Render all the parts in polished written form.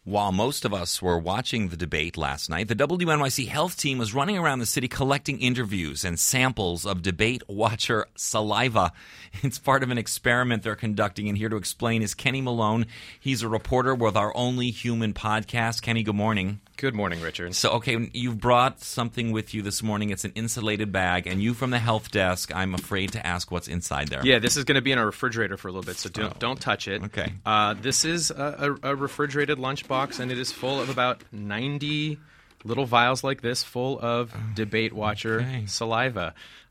While most of us were watching the debate last night, the WNYC health team was running around the city collecting interviews and samples of debate watcher saliva. It's part of an experiment they're conducting, and here to explain is Kenny Malone. He's a reporter with our Only Human podcast. Kenny, good morning. Good morning, Richard. So, okay, you've brought something with you this morning. It's an insulated bag, and you from the health desk, I'm afraid to ask what's inside there. Yeah, this is going to be in our refrigerator for a little bit, so don't touch it. Okay. This is a refrigerated lunchbox, and it is full of about 90 little vials like this, full of debate watcher saliva.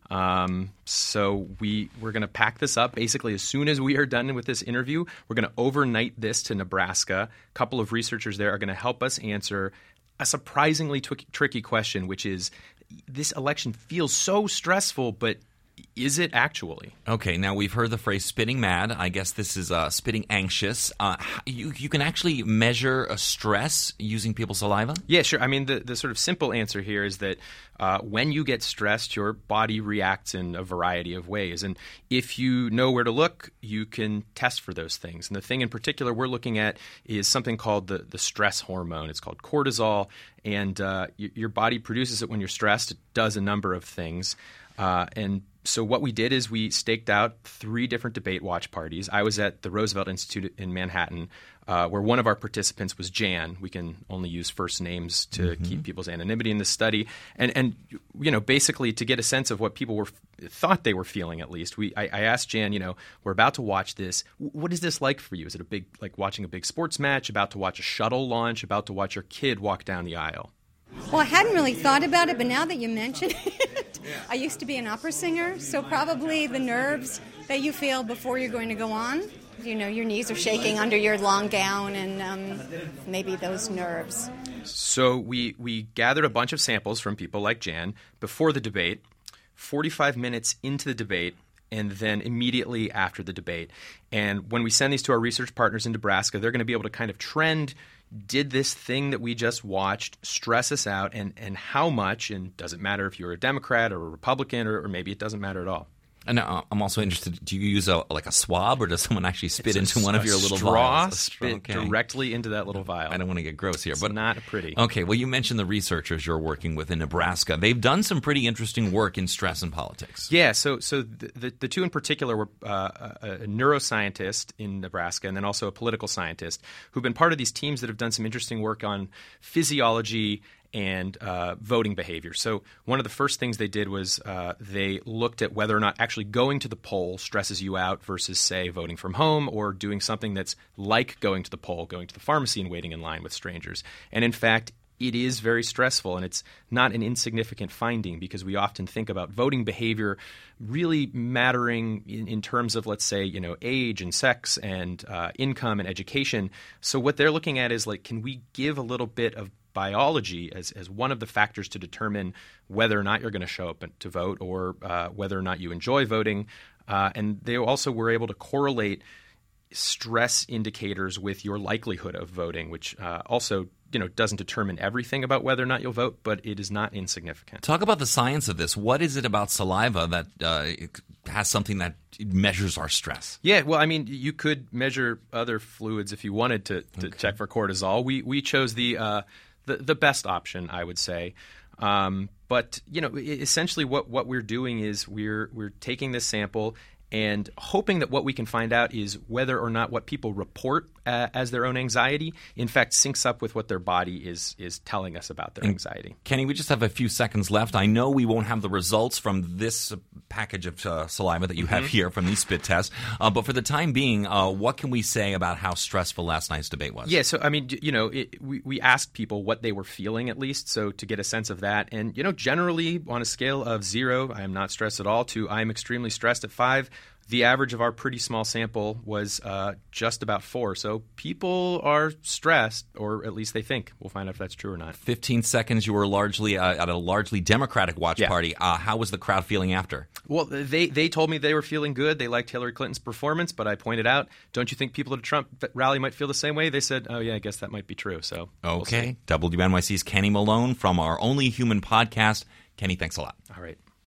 So we're going to pack this up. Basically, as soon as we are done with this interview, we're going to overnight this to Nebraska. A couple of researchers there are going to help us answer a surprisingly tricky question, which is, this election feels so stressful, but is it actually? Okay, now we've heard the phrase spitting mad. I guess this is spitting anxious. You can actually measure a stress using people's saliva? Yeah, sure. I mean, the sort of simple answer here is that when you get stressed, your body reacts in a variety of ways. And if you know where to look, you can test for those things. And the thing in particular we're looking at is something called the stress hormone. It's called cortisol. And your body produces it when you're stressed. It does a number of things. And so what we did is we staked out 3 different debate watch parties. I was at the Roosevelt Institute in Manhattan, where one of our participants was Jan. We can only use first names to keep people's anonymity in this study. And you know, basically to get a sense of what people thought they were feeling, at least, I asked Jan, you know, we're about to watch this. What is this like for you? Is it like watching a big sports match, about to watch a shuttle launch, about to watch your kid walk down the aisle? Well, I hadn't really thought about it, but now that you mention it, I used to be an opera singer, so probably the nerves that you feel before you're going to go on. You know, your knees are shaking under your long gown, and maybe those nerves. So we gathered a bunch of samples from people like Jan before the debate, 45 minutes into the debate, and then immediately after the debate. And when we send these to our research partners in Nebraska, they're going to be able to kind of trend, did this thing that we just watched stress us out, and how much, and does it matter if you're a Democrat or a Republican, or maybe it doesn't matter at all. And I'm also interested, do you use a swab, or does someone actually spit into one of your little vials? Spit directly into that little vial. I don't want to get gross here. But not pretty. Okay, well, you mentioned the researchers you're working with in Nebraska. They've done some pretty interesting work in stress and politics. Yeah, so the 2 in particular were a neuroscientist in Nebraska and then also a political scientist who've been part of these teams that have done some interesting work on physiology and voting behavior. So one of the first things they did was they looked at whether or not actually going to the poll stresses you out versus, say, voting from home or doing something that's like going to the poll, going to the pharmacy and waiting in line with strangers. And in fact, it is very stressful, and it's not an insignificant finding because we often think about voting behavior really mattering in terms of, let's say, you know, age and sex and income and education. So what they're looking at is, like, can we give a little bit of biology as one of the factors to determine whether or not you're going to show up to vote or whether or not you enjoy voting. And they also were able to correlate stress indicators with your likelihood of voting, which also, you know, doesn't determine everything about whether or not you'll vote, but it is not insignificant. Talk about the science of this. What is it about saliva that has something that measures our stress? Yeah, well, I mean, you could measure other fluids if you wanted to check for cortisol. We chose the best option, I would say. But, you know, essentially what we're doing is we're taking this sample and hoping that what we can find out is whether or not what people report as their own anxiety, in fact, syncs up with what their body is telling us about their anxiety. Kenny, we just have a few seconds left. I know we won't have the results from this package of saliva that you have here from these spit tests, but for the time being, what can we say about how stressful last night's debate was? Yeah, so, I mean, you know, we asked people what they were feeling, at least, so to get a sense of that. And, you know, generally, on a scale of 0, I am not stressed at all, to I am extremely stressed at 5, the average of our pretty small sample was just about 4. So people are stressed, or at least they think. We'll find out if that's true or not. 15 seconds. You were largely at a largely Democratic watch party. How was the crowd feeling after? Well, they told me they were feeling good. They liked Hillary Clinton's performance, but I pointed out, don't you think people at a Trump rally might feel the same way? They said, oh, yeah, I guess that might be true. So okay. We'll WNYC's Kenny Malone from our Only Human podcast. Kenny, thanks a lot. All right.